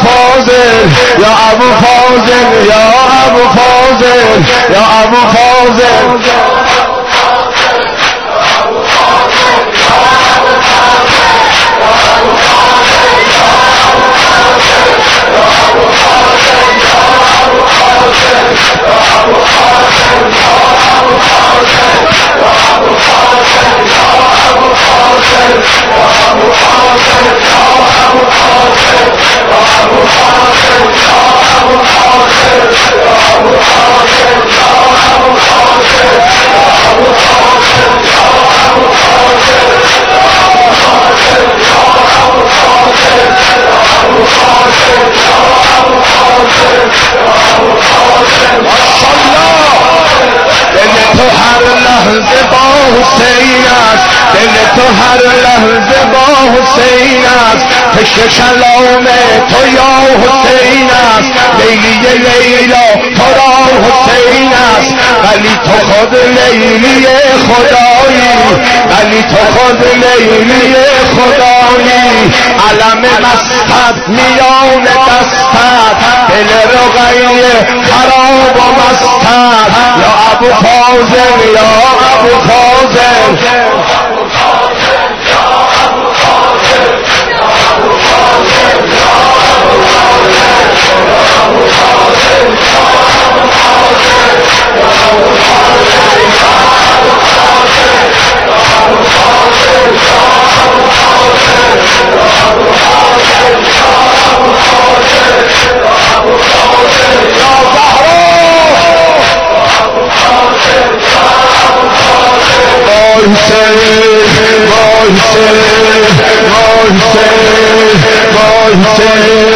فاضل یا ابو فاضل یا ابو فاضل یا ابو فاضل حسین است دل تو هر لحظه با حسین است عشق کلام تو یا حسین است لیلی لیلا تو را حسین است ولی تو خود لیلی خدایی ولی تو خود لیلی خدایی علم مستت میان دستت دل رقیه خراب و مستت یا ابو فاضل یا ابو فاضل Say